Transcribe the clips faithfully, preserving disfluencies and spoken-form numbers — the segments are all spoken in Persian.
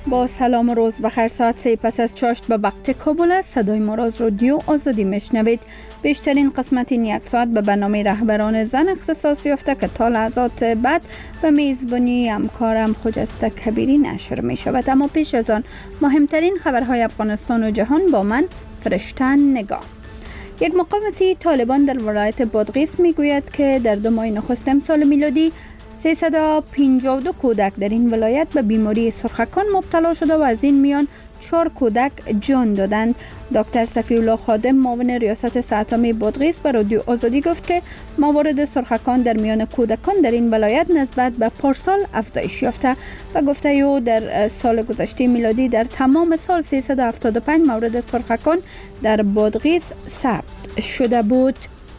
با سلام و روز بخیر. ساعت سه پس از چاشت به وقت کابل است. صدای ما را از رادیو آزادی میشنوید. بیشترین قسمت این یک ساعت به برنامه رهبران زن اختصاص یافته که تا لحظات بعد به میزبانی همکارم خجسته کبیری نشر می شود. اما پیش از آن مهمترین خبرهای افغانستان و جهان با من فرشتن نگاه. یک مقامسی طالبان در ولایت بادغیس می گوید که در دو ماه نخست امسال میلادی سیصد و پنجاه و دو کودک در این ولایت به بیماری سرخکان مبتلا شده و از این میان چهار کودک جان دادند. دکتر صفی الله خادم معاون ریاست صحت عامه بادغیس به رادیو آزادی گفت که موارد سرخکان در میان کودکان در این ولایت نسبت به پارسال افزایش یافته و گفته او در سال گذشته میلادی در تمام سال سیصد و هفتاد و پنج مورد سرخکان در بادغیس ثبت شده بود.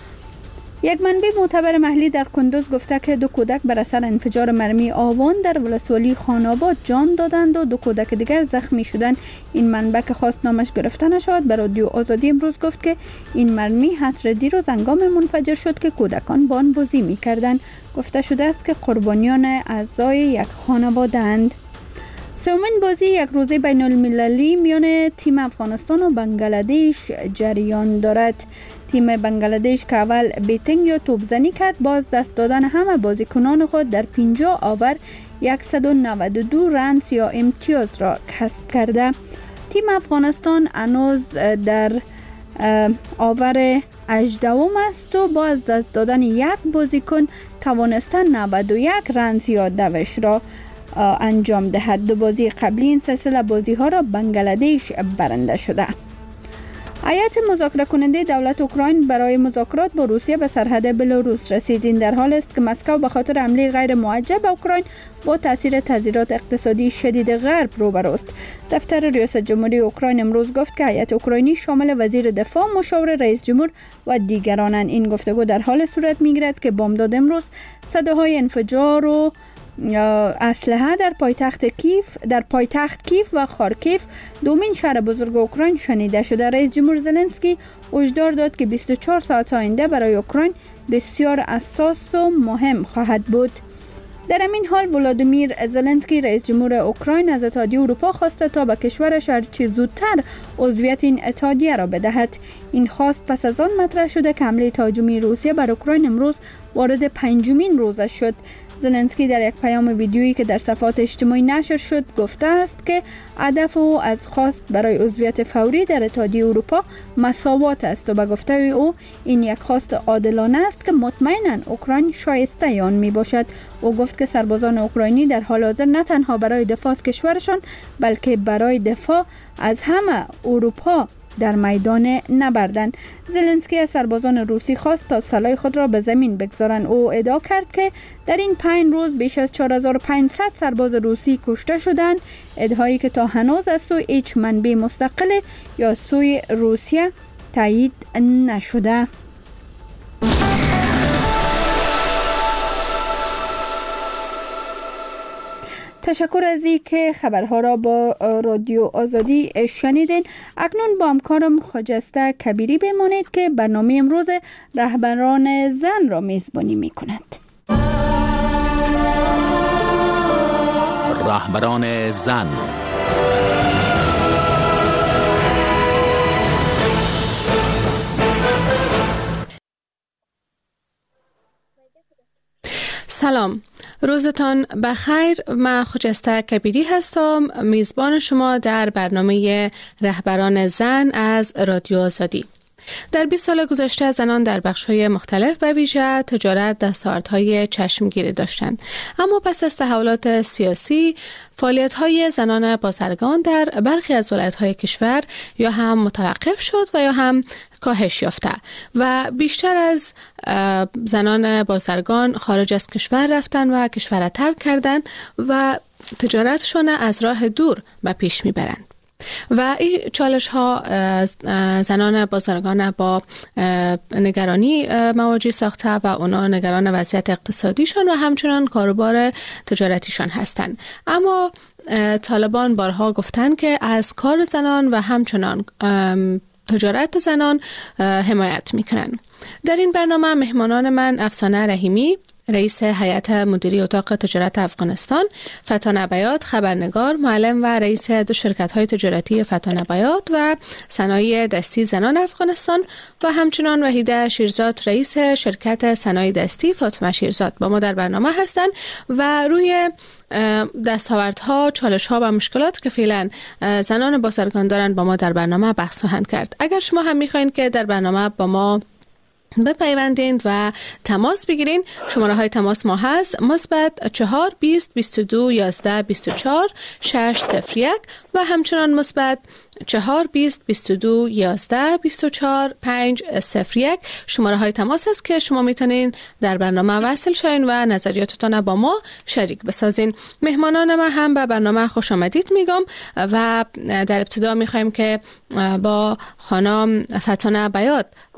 یک منبع معتبر محلی در کندوز گفته که دو کودک بر اثر انفجار مرمی آوان در ولسوالی خان‌آباد جان دادند و دو کودک دیگر زخمی شدند. این منبع که خواست نامش گرفته نشود به رادیو آزادی امروز گفت که این مرمی عصر دیروز هنگام منفجر شد که کودکان با آن بازی می‌کردند. گفته شده است که قربانیان اعضای یک خانواده اند. سومین بازی یک روزه بین المللی میان تیم افغانستان و بنگلادش جریان دارد. تیم بنگلادش که اول بیتینگ یا توپزنی کرد باز دست دادن همه بازیکنان خود در پنجاه آور صد و نود و دو رنز یا امتیاز را کسب کرده. تیم افغانستان هنوز در آور هجدهم است و با از دست دادن یک بازیکن توانستن نود و یک رنز یا دوش را انجام دهد. دو بازی قبلی این سلسله بازی ها را بنگلادش برنده شده. هیئت مذاکره کننده دولت اوکراین برای مذاکرات با روسیه به سرحد بلاروس رسید. این در حال است که مسکو به خاطر حمله غیر موجه به اوکراین با تاثیر تغییرات اقتصادی شدید غرب روبروست. دفتر ریاست جمهوری اوکراین امروز گفت که هیئت اوکراینی شامل وزیر دفاع، مشاور رئیس جمهور و دیگرانند. این گفتگو در حال صورت می‌گیرد که بامداد امروز صداهای انفجار و اسلحه در پایتخت کیف در پایتخت کیف و خارکیف دومین شهر بزرگ اوکراین شنیده شده. رئیس جمهور زلنسکی هشدار داد که بیست و چهار ساعت آینده برای اوکراین بسیار حساس و مهم خواهد بود. در همین حال ولادیمیر زلنسکی رئیس جمهور اوکراین از اتحادیه اروپا خواسته تا به کشورش هر چه زودتر عضویت این اتحادیه را بدهد. این خواست پس از آن مطرح شده که حمله تهاجمی روسیه بر اوکراین امروز وارد پنجمین روزش شد. زلنسکی در یک پیام ویدیویی که در صفحات اجتماعی نشر شد گفته است که هدف او از خواست برای عضویت فوری در اتحادیه اروپا مساوات است و به گفته او این یک خواست عادلانه است که مطمئناً اوکراین شایسته آن می باشد. او گفت که سربازان اوکراینی در حال حاضر نه تنها برای دفاع از کشورشان بلکه برای دفاع از همه اروپا در میدان نبردند. زلنسکی از سربازان روسی خواست تا سلاح خود را به زمین بگذارند. او ادعا کرد که در این پنج روز بیش از چهار هزار و پانصد سرباز روسی کشته شدند، ادعایی که تا هنوز از سوی هیچ منبع مستقل یا سوی روسیه تایید نشده. تشکر از این که خبرها را با رادیو آزادی شنیدین. اکنون با همکارم خجسته کبیری بمانید که برنامه امروز رهبران زن را میزبانی می کند. رهبران زن. سلام، روزتان بخیر. من خجسته کبیری هستم، میزبان شما در برنامه رهبران زن از رادیو آزادی. در بیست سال گذشته زنان در بخش‌های مختلف و ویژه تجارت دستاوردهای چشمگیری داشتند، اما پس از تحولات سیاسی فعالیت‌های زنان بازرگان در برخی از ولایت‌های کشور یا هم متوقف شد و یا هم کاهش یافته و بیشتر از زنان بازرگان خارج از کشور رفتن و کشور را ترک کردند و تجارتشان از راه دور به پیش میبرند. و این چالش ها زنان بازرگان با نگرانی مواجه ساخته و اونا نگران وضعیت اقتصادیشان و همچنان کاروبار تجارتیشان هستند. اما طالبان بارها گفتند که از کار زنان و همچنان تجارت زنان حمایت میکنن. در این برنامه مهمانان من افسانه رحیمی، رئیس هیئت مدیره اتاق تجارت افغانستان، فتانه بیات خبرنگار، معلم و رئیس دو شرکت‌های تجارتی فتانه بیات و صنایع دستی زنان افغانستان و همچنان وحیده شیرزاد رئیس شرکت صنایع دستی فاطمه شیرزاد با ما در برنامه هستند و روی دستاوردها، چالش‌ها و مشکلات که فعلا زنان بازرگان دارند با ما در برنامه بحث خواهند کرد. اگر شما هم می‌خواید که در برنامه با ما بپیوندید و تماس بگیرین، شماره های تماس ما هست مثبت چهار بیست بیست و دو یازده بیست و چهار شش صفر یک و همچنان مثبت چهار بیست بیست و دو یازده بیست و چهار پنج صفر یک شماره های تماس است که شما میتونین در برنامه وصل شوین و نظریاتتان با ما شریک بسازین. مهمانان ما هم به برنامه خوش آمدید میگم و در ابتدا میخوایم که با خانم فتانه بیات